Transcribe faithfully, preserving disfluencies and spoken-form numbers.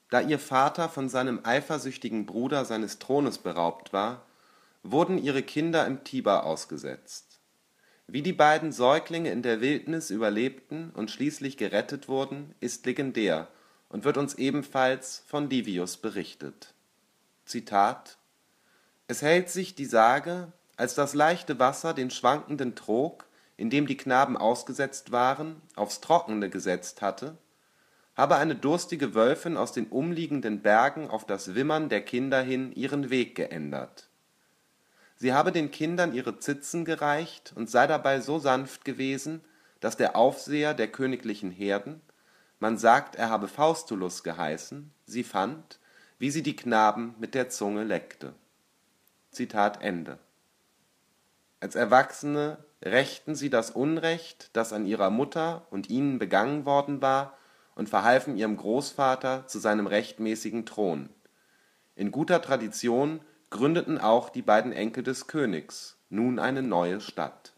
Da ihr Vater von seinem eifersüchtigen Bruder seines Thrones beraubt war, wurden ihre Kinder im Tiber ausgesetzt. Wie die beiden Säuglinge in der Wildnis überlebten und schließlich gerettet wurden, ist legendär und wird uns ebenfalls von Livius berichtet. Zitat: Es hält sich die Sage, als das leichte Wasser den schwankenden Trog, in dem die Knaben ausgesetzt waren, aufs Trockene gesetzt hatte, habe eine durstige Wölfin aus den umliegenden Bergen auf das Wimmern der Kinder hin ihren Weg geändert. Sie habe den Kindern ihre Zitzen gereicht und sei dabei so sanft gewesen, dass der Aufseher der königlichen Herden, man sagt, er habe Faustulus geheißen, sie fand, wie sie die Knaben mit der Zunge leckte. Zitat Ende. Als Erwachsene rächten sie das Unrecht, das an ihrer Mutter und ihnen begangen worden war, und verhalfen ihrem Großvater zu seinem rechtmäßigen Thron. In guter Tradition gründeten auch die beiden Enkel des Königs nun eine neue Stadt